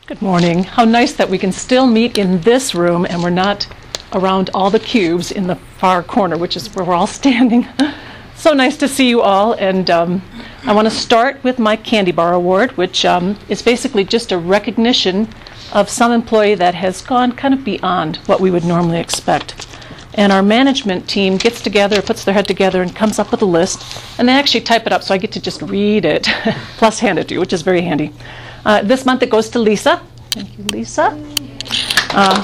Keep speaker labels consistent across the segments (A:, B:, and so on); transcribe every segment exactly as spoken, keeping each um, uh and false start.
A: Good morning. How nice that we can still meet in this room and we're not around all the cubes in the far corner, which is where we're all standing. So nice to see you all, and um, I want to start with my Candy Bar Award, which um, is basically just a recognition of some employee that has gone kind of beyond what we would normally expect. And our management team gets together, puts their head together, and comes up with a list, and they actually type it up, so I get to just read it, plus hand it to you, which is very handy. Uh, this month it goes to Lisa. Thank you, Lisa. Uh,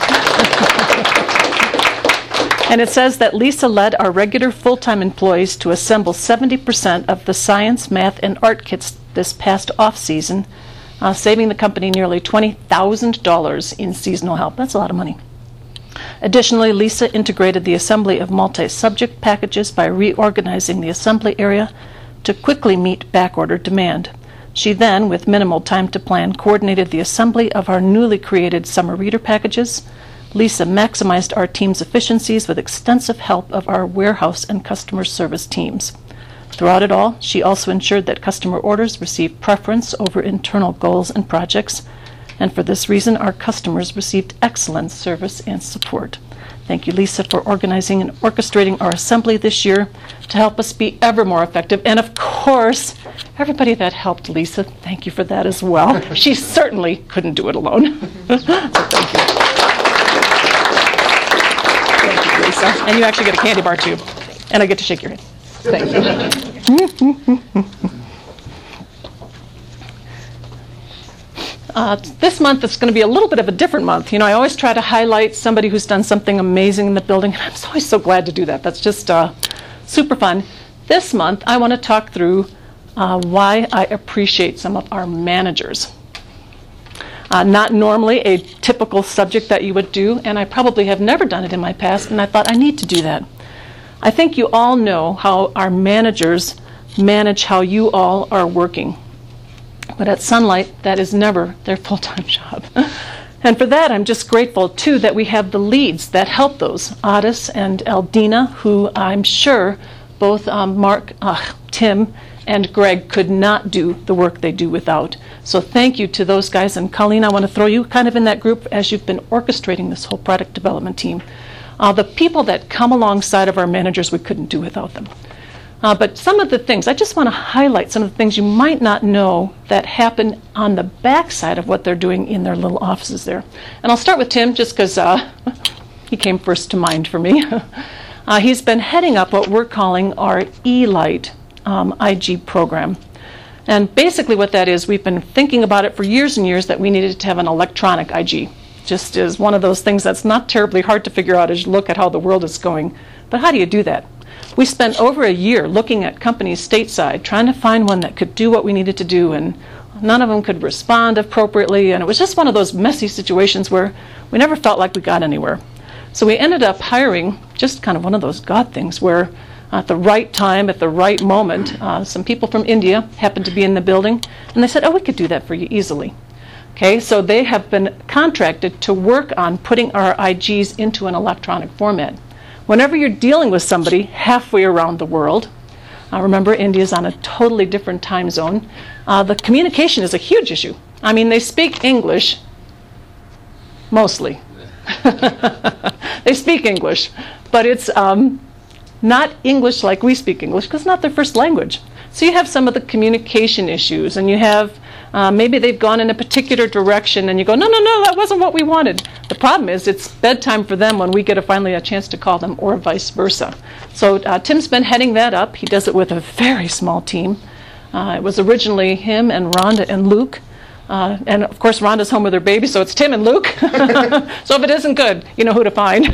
A: and it says that Lisa led our regular full-time employees to assemble seventy percent of the science, math, and art kits this past off-season, uh, saving the company nearly twenty thousand dollars in seasonal help. That's a lot of money. Additionally, Lisa integrated the assembly of multi-subject packages by reorganizing the assembly area to quickly meet backorder demand. She then, with minimal time to plan, coordinated the assembly of our newly created summer reader packages. Lisa maximized our team's efficiencies with extensive help of our warehouse and customer service teams. Throughout it all, she also ensured that customer orders received preference over internal goals and projects, and for this reason, our customers received excellent service and support. Thank you, Lisa, for organizing and orchestrating our assembly this year to help us be ever more effective. And of course, everybody that helped Lisa, thank you for that as well. She certainly couldn't do it alone. So thank you. Thank you, Lisa. And you actually get a candy bar too. And I get to shake your hand. Thank you. Uh, this month is going to be a little bit of a different month. You know, I always try to highlight somebody who's done something amazing in the building, and I'm always so glad to do that. That's just uh, super fun. This month, I want to talk through uh, why I appreciate some of our managers. Uh, not normally a typical subject that you would do, and I probably have never done it in my past, and I thought I need to do that. I think you all know how our managers manage how you all are working. But at Sunlight, that is never their full-time job. And for that, I'm just grateful, too, that we have the leads that help those, Otis and Eldina, who I'm sure both um, Mark, uh, Tim, and Greg could not do the work they do without. So thank you to those guys. And Colleen, I want to throw you kind of in that group as you've been orchestrating this whole product development team. Uh, the people that come alongside of our managers, we couldn't do without them. Uh, but some of the things, I just want to highlight some of the things you might not know that happen on the backside of what they're doing in their little offices there. And I'll start with Tim, just because uh, he came first to mind for me. uh, he's been heading up what we're calling our E-Lite um, I G program. And basically what that is, we've been thinking about it for years and years that we needed to have an electronic I G. Just is one of those things that's not terribly hard to figure out as you look at how the world is going. But how do you do that? We spent over a year looking at companies stateside, trying to find one that could do what we needed to do, and none of them could respond appropriately, and it was just one of those messy situations where we never felt like we got anywhere. So we ended up hiring just kind of one of those God things where at the right time, at the right moment, uh, some people from India happened to be in the building, and they said, oh, we could do that for you easily. Okay, so they have been contracted to work on putting our I Gs into an electronic format. Whenever you're dealing with somebody halfway around the world, uh, remember India's on a totally different time zone, uh, the communication is a huge issue. I mean, they speak English, mostly. They speak English, but it's um, not English like we speak English, because it's not their first language. So you have some of the communication issues, and you have Uh, maybe they've gone in a particular direction, and you go, no, no, no, that wasn't what we wanted. The problem is it's bedtime for them when we get a, finally a chance to call them, or vice versa. So uh, Tim's been heading that up. He does it with a very small team. Uh, it was originally him and Rhonda and Luke. Uh, and, of course, Rhonda's home with her baby, so it's Tim and Luke. So if it isn't good, you know who to find.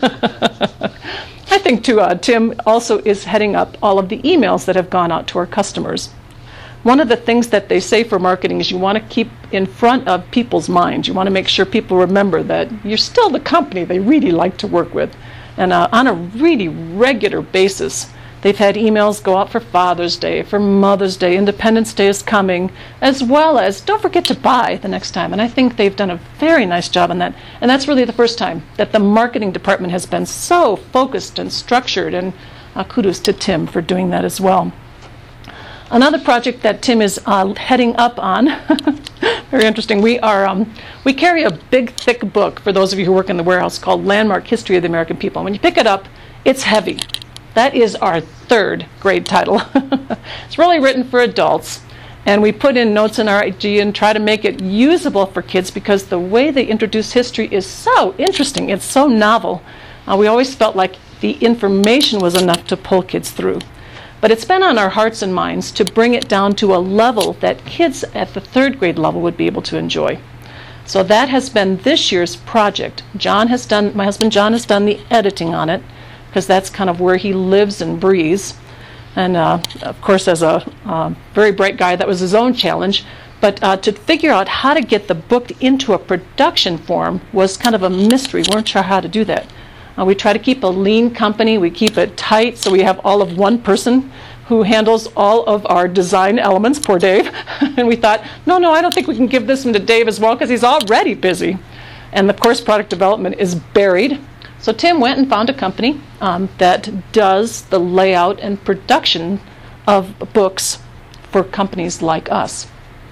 A: I think, too, uh, Tim also is heading up all of the emails that have gone out to our customers. One of the things that they say for marketing is you want to keep in front of people's minds. You want to make sure people remember that you're still the company they really like to work with. And uh, on a really regular basis, they've had emails go out for Father's Day, for Mother's Day, Independence Day is coming, as well as don't forget to buy the next time. And I think they've done a very nice job on that. And that's really the first time that the marketing department has been so focused and structured. And uh, kudos to Tim for doing that as well. Another project that Tim is uh, heading up on, very interesting, we are um, we carry a big, thick book, for those of you who work in the warehouse, called Landmark History of the American People. And when you pick it up, it's heavy. That is our third grade title. It's really written for adults, and we put in notes in our I G and try to make it usable for kids because the way they introduce history is so interesting. It's so novel. Uh, we always felt like the information was enough to pull kids through. But it's been on our hearts and minds to bring it down to a level that kids at the third grade level would be able to enjoy. So that has been this year's project. John has done, my husband John has done the editing on it, because that's kind of where he lives and breathes. And uh, of course, as a uh, very bright guy, that was his own challenge. But uh, to figure out how to get the book into a production form was kind of a mystery. We weren't sure how to do that. Uh, we try to keep a lean company. We keep it tight, so we have all of one person who handles all of our design elements, poor Dave. And we thought, no, no, I don't think we can give this one to Dave as well because he's already busy. And of course, product development is buried. So Tim went and found a company um, that does the layout and production of books for companies like us.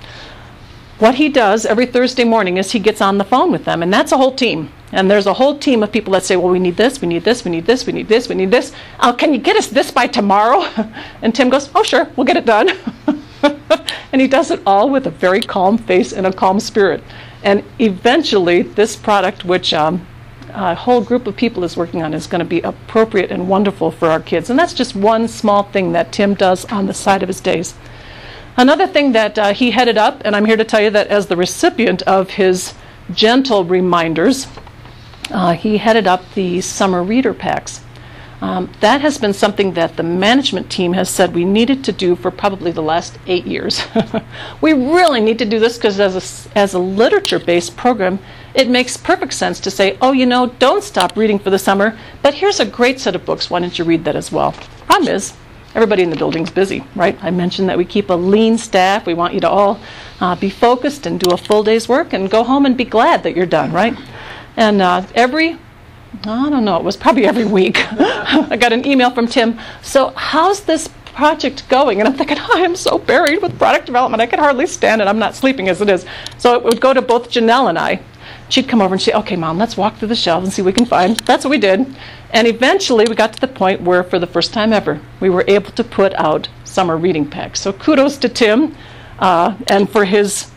A: What he does every Thursday morning is he gets on the phone with them, and that's a whole team. And there's a whole team of people that say, well, we need this, we need this, we need this, we need this, we need this. Uh, can you get us this by tomorrow? And Tim goes, oh, sure, we'll get it done. And he does it all with a very calm face and a calm spirit. And eventually, this product, which um, a whole group of people is working on, is going to be appropriate and wonderful for our kids. And that's just one small thing that Tim does on the side of his days. Another thing that uh, he headed up, and I'm here to tell you that as the recipient of his gentle reminders, uh, he headed up the summer reader packs. Um, that has been something that the management team has said we needed to do for probably the last eight years. We really need to do this because as a, as a literature-based program, it makes perfect sense to say, oh, you know, don't stop reading for the summer, but here's a great set of books. Why don't you read that as well? Problem is, everybody in the building's busy, right? I mentioned that we keep a lean staff. We want you to all uh, be focused and do a full day's work and go home and be glad that you're done, right? And uh, every, I don't know, it was probably every week, I got an email from Tim, so how's this project going? And I'm thinking, oh, I am so buried with product development, I can hardly stand it. I'm not sleeping as it is. So it would go to both Janelle and I. She'd come over and say, okay, Mom, let's walk through the shelves and see what we can find. That's what we did. And eventually we got to the point where, for the first time ever, we were able to put out summer reading packs. So kudos to Tim uh, and for his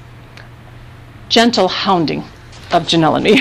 A: gentle hounding of Janelle and me.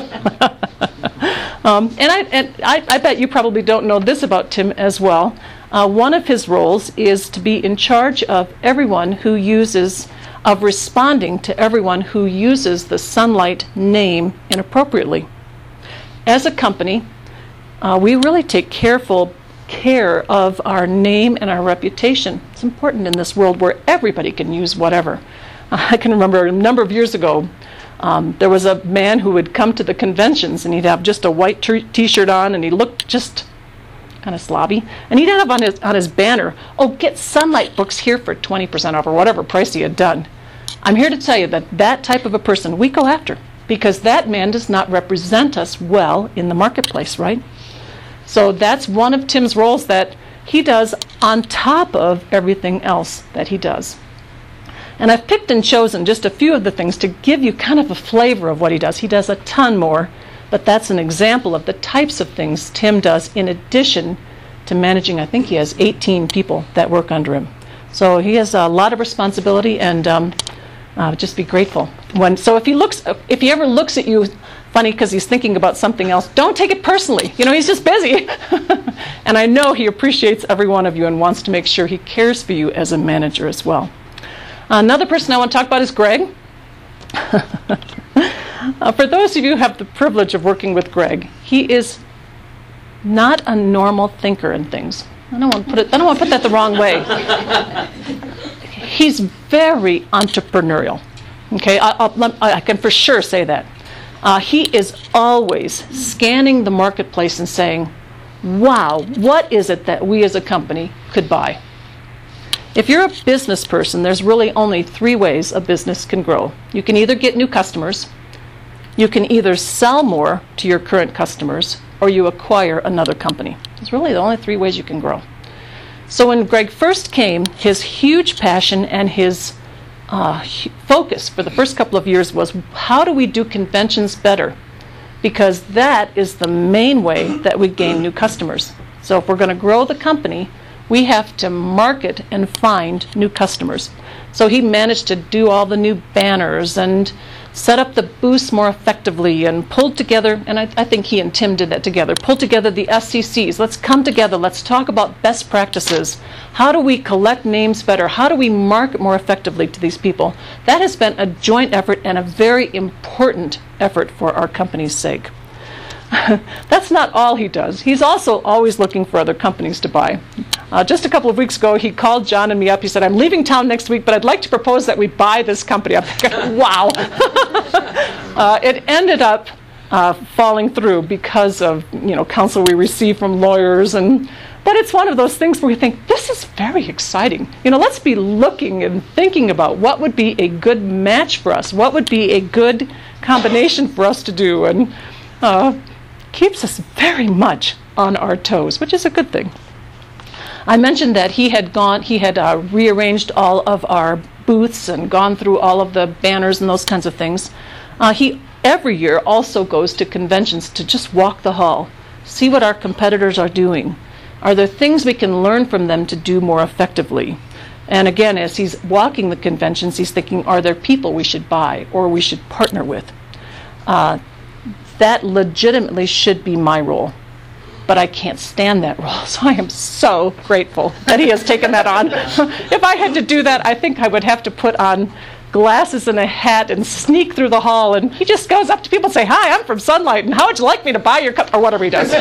A: um, and I, and I, I bet you probably don't know this about Tim as well. Uh, one of his roles is to be in charge of everyone who uses of responding to everyone who uses the Sunlight name inappropriately. As a company, uh, we really take careful care of our name and our reputation. It's important in this world where everybody can use whatever. Uh, I can remember a number of years ago, um, there was a man who would come to the conventions and he'd have just a white t- t-shirt on and he looked just kind of slobby, and he'd have on his on his banner, oh, get Sunlight books here for twenty percent off, or whatever price he had done. I'm here to tell you that that type of a person we go after, because that man does not represent us well in the marketplace, right? So that's one of Tim's roles that he does on top of everything else that he does. And I've picked and chosen just a few of the things to give you kind of a flavor of what he does. He does a ton more, but that's an example of the types of things Tim does in addition to managing, I think he has eighteen people that work under him. So he has a lot of responsibility, and um, uh, just be grateful. When So if he looks, if he ever looks at you funny because he's thinking about something else, don't take it personally. You know, he's just busy. And I know he appreciates every one of you and wants to make sure he cares for you as a manager as well. Another person I want to talk about is Greg. Uh, for those of you who have the privilege of working with Greg, he is not a normal thinker in things. I don't want to put it. I don't want to put that the wrong way. He's very entrepreneurial. Okay, I, I'll, I can for sure say that. Uh, he is always scanning the marketplace and saying, "Wow, what is it that we as a company could buy?" If you're a business person, there's really only three ways a business can grow. You can either get new customers. You can either sell more to your current customers, or you acquire another company. It's really the only three ways you can grow. So when Greg first came, his huge passion and his uh, focus for the first couple of years was, how do we do conventions better? Because that is the main way that we gain new customers. So if we're going to grow the company, we have to market and find new customers. So he managed to do all the new banners and set up the booths more effectively and pulled together, and I, I think he and Tim did that together, pulled together the S C Cs. Let's come together. Let's talk about best practices. How do we collect names better? How do we market more effectively to these people? That has been a joint effort and a very important effort for our company's sake. That's not all he does. He's also always looking for other companies to buy. Uh, just a couple of weeks ago, he called John and me up. He said, I'm leaving town next week, but I'd like to propose that we buy this company. I'm thinking, wow. uh, it ended up uh, falling through because of, you know, counsel we received from lawyers. And but it's one of those things where we think, this is very exciting. You know, let's be looking and thinking about what would be a good match for us, what would be a good combination for us to do. And uh, keeps us very much on our toes, which is a good thing. I mentioned that he had gone, he had uh, rearranged all of our booths and gone through all of the banners and those kinds of things. Uh, he every year also goes to conventions to just walk the hall, see what our competitors are doing. Are there things we can learn from them to do more effectively? And again, as he's walking the conventions, he's thinking, are there people we should buy or we should partner with? Uh, That legitimately should be my role, but I can't stand that role, so I am so grateful that he has taken that on. If I had to do that, I think I would have to put on glasses and a hat and sneak through the hall, and he just goes up to people and say, hi, I'm from Sunlight, and how would you like me to buy your cup, or whatever he does.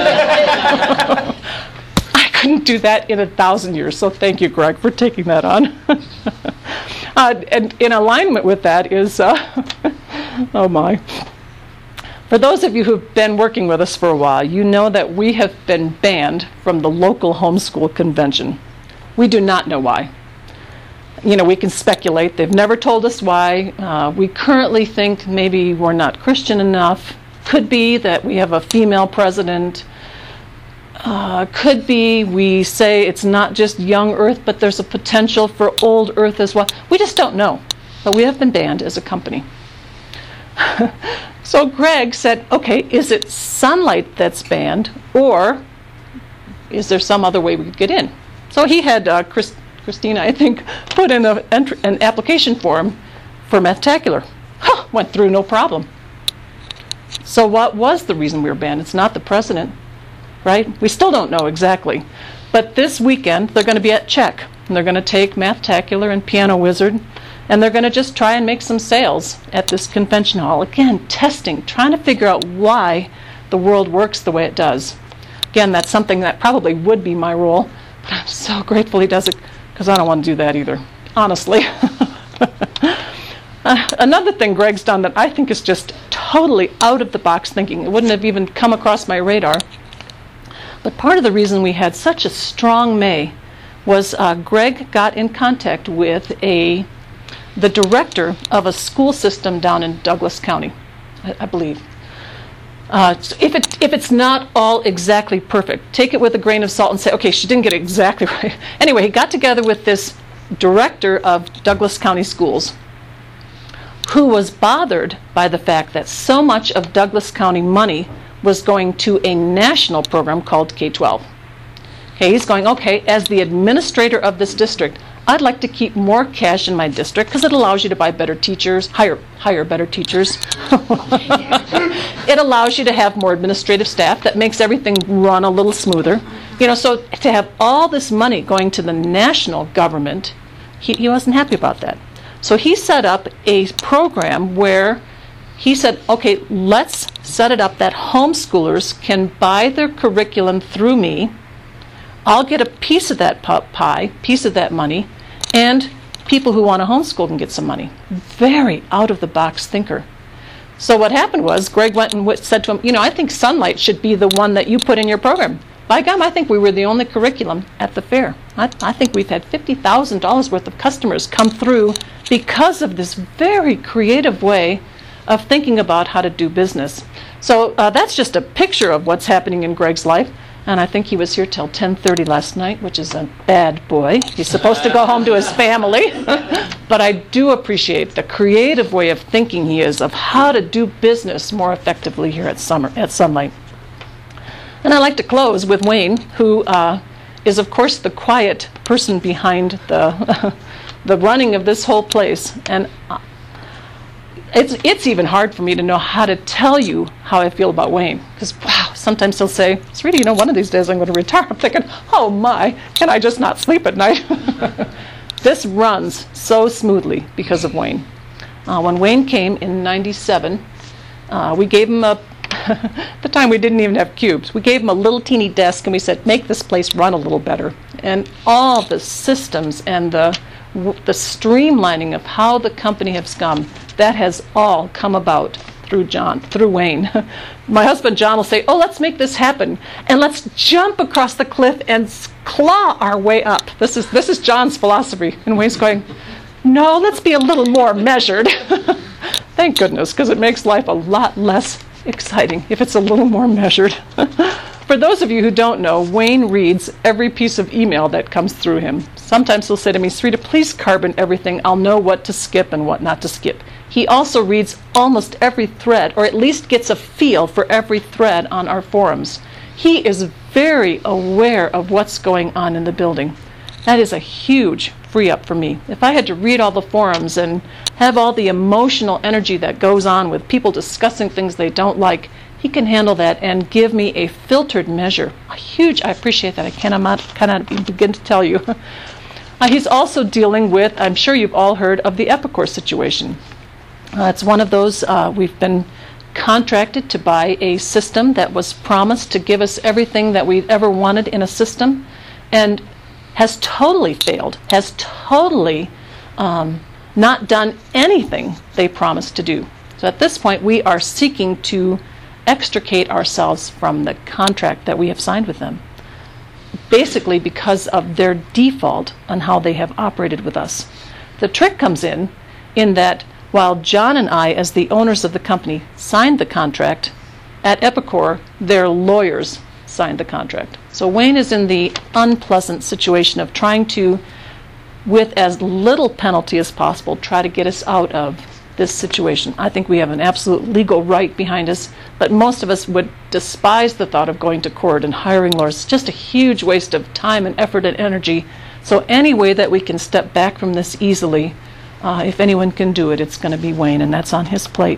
A: I couldn't do that in a thousand years, so thank you, Greg, for taking that on. uh, and in alignment with that is, uh, oh my, for those of you who've been working with us for a while, you know that we have been banned from the local homeschool convention. We do not know why. You know, we can speculate. They've never told us why. Uh, we currently think maybe we're not Christian enough. Could be that we have a female president. Uh, could be we say it's not just young Earth, but there's a potential for old Earth as well. We just don't know. But we have been banned as a company. So Greg said, okay, is it Sunlight that's banned, or is there some other way we could get in? So he had uh, Chris, Christina, I think, put in a, an application form for Mathtacular. Huh, went through no problem. So what was the reason we were banned? It's not the president, right? We still don't know exactly. But this weekend, they're going to be at Czech, and they're going to take Mathtacular and Piano Wizard, and they're going to just try and make some sales at this convention hall. Again, testing, trying to figure out why the world works the way it does. Again, that's something that probably would be my role, but I'm so grateful he does it, because I don't want to do that either, honestly. uh, another thing Greg's done that I think is just totally out of the box thinking, it wouldn't have even come across my radar, but part of the reason we had such a strong May was uh, Greg got in contact with a the director of a school system down in Douglas County, I, I believe. Uh, if, it, if it's not all exactly perfect, take it with a grain of salt and say, okay, she didn't get it exactly right. Anyway, he got together with this director of Douglas County Schools, who was bothered by the fact that so much of Douglas County money was going to a national program called K twelve. Okay, he's going, okay, as the administrator of this district, I'd like to keep more cash in my district because it allows you to buy better teachers, hire, hire better teachers. It allows you to have more administrative staff. That makes everything run a little smoother. You know, so to have all this money going to the national government, he, he wasn't happy about that. So he set up a program where he said, okay, let's set it up that homeschoolers can buy their curriculum through me. I'll get a piece of that pie, piece of that money, and people who want to homeschool can get some money. Very out-of-the-box thinker. So what happened was Greg went and said to him, you know, I think Sunlight should be the one that you put in your program. By gum, I think we were the only curriculum at the fair. I, I think we've had fifty thousand dollars worth of customers come through because of this very creative way of thinking about how to do business. So uh, that's just a picture of what's happening in Greg's life. And I think he was here till ten thirty last night, which is a bad boy. He's supposed to go home to his family. But I do appreciate the creative way of thinking he is of how to do business more effectively here at Summer at Sunlight. And I'd like to close with Wayne, who uh, is, of course, the quiet person behind the the running of this whole place. And uh, it's it's even hard for me to know how to tell you how I feel about Wayne. Because, wow, sometimes he'll say, Sarita, you know, one of these days I'm going to retire. I'm thinking, oh my, can I just not sleep at night? This runs so smoothly because of Wayne. Uh, when Wayne came in ninety-seven, uh, we gave him a at the time we didn't even have cubes. We gave him a little teeny desk and we said, make this place run a little better. And all the systems and the the streamlining of how the company has come, that has all come about through John, through Wayne. My husband John will say, oh, let's make this happen. And let's jump across the cliff and claw our way up. This is this is John's philosophy. And Wayne's going, no, let's be a little more measured. Thank goodness, because it makes life a lot less exciting if it's a little more measured. For those of you who don't know, Wayne reads every piece of email that comes through him. Sometimes he'll say to me, Sarita, please carbon everything. I'll know what to skip and what not to skip. He also reads almost every thread, or at least gets a feel for every thread on our forums. He is very aware of what's going on in the building. That is a huge free up for me. If I had to read all the forums and have all the emotional energy that goes on with people discussing things they don't like, he can handle that and give me a filtered measure. A huge, I appreciate that. I cannot, cannot begin to tell you. uh, he's also dealing with, I'm sure you've all heard of the Epicor situation. Uh, it's one of those, uh, we've been contracted to buy a system that was promised to give us everything that we've ever wanted in a system, and has totally failed, has totally um, not done anything they promised to do. So at this point, we are seeking to extricate ourselves from the contract that we have signed with them, basically because of their default on how they have operated with us. The trick comes in, in that while John and I, as the owners of the company, signed the contract, at Epicor, their lawyers signed the contract. So Wayne is in the unpleasant situation of trying to, with as little penalty as possible, try to get us out of this situation. I think we have an absolute legal right behind us, but most of us would despise the thought of going to court and hiring lawyers. It's just a huge waste of time and effort and energy. So any way that we can step back from this easily, uh, if anyone can do it, it's going to be Wayne, and that's on his plate.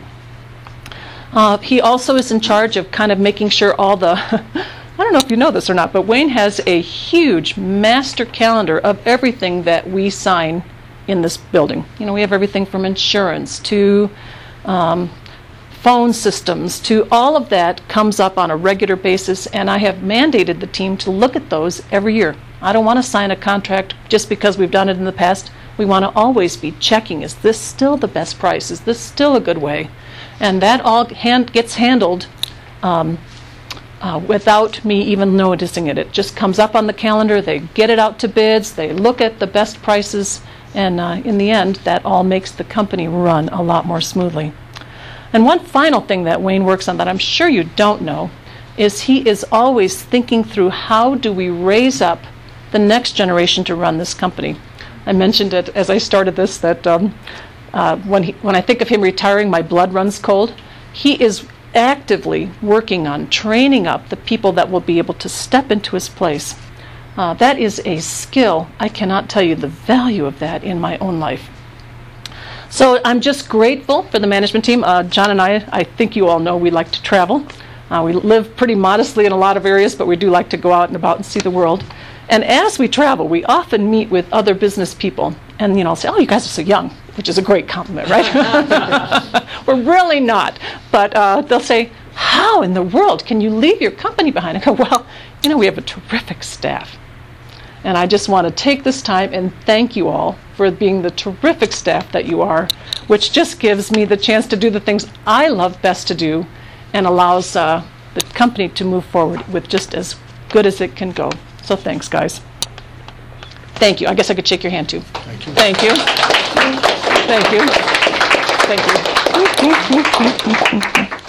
A: Uh, he also is in charge of kind of making sure all the, I don't know if you know this or not, but Wayne has a huge master calendar of everything that we sign in this building. You know, we have everything from insurance to um, phone systems to all of that comes up on a regular basis, and I have mandated the team to look at those every year. I don't want to sign a contract just because we've done it in the past. We want to always be checking, is this still the best price? Is this still a good way? And that all hand, gets handled um, uh, without me even noticing it. It just comes up on the calendar, they get it out to bids, they look at the best prices, and uh, in the end, that all makes the company run a lot more smoothly. And one final thing that Wayne works on that I'm sure you don't know is he is always thinking through how do we raise up the next generation to run this company. I mentioned it as I started this that um, uh, when, he, when I think of him retiring, my blood runs cold. He is actively working on training up the people that will be able to step into his place. Uh, that is a skill. I cannot tell you the value of that in my own life. So I'm just grateful for the management team. Uh, John and I, I think you all know we like to travel. Uh, we live pretty modestly in a lot of areas, but we do like to go out and about and see the world. And as we travel, we often meet with other business people. And, you know, I'll say, oh, you guys are so young, which is a great compliment, right? We're really not. But uh, they'll say, how in the world can you leave your company behind? I go, well, you know, we have a terrific staff. And I just want to take this time and thank you all for being the terrific staff that you are, which just gives me the chance to do the things I love best to do and allows uh, the company to move forward with just as good as it can go. So thanks, guys. Thank you. I guess I could shake your hand, too.
B: Thank you.
A: Thank you. Thank you. Thank you.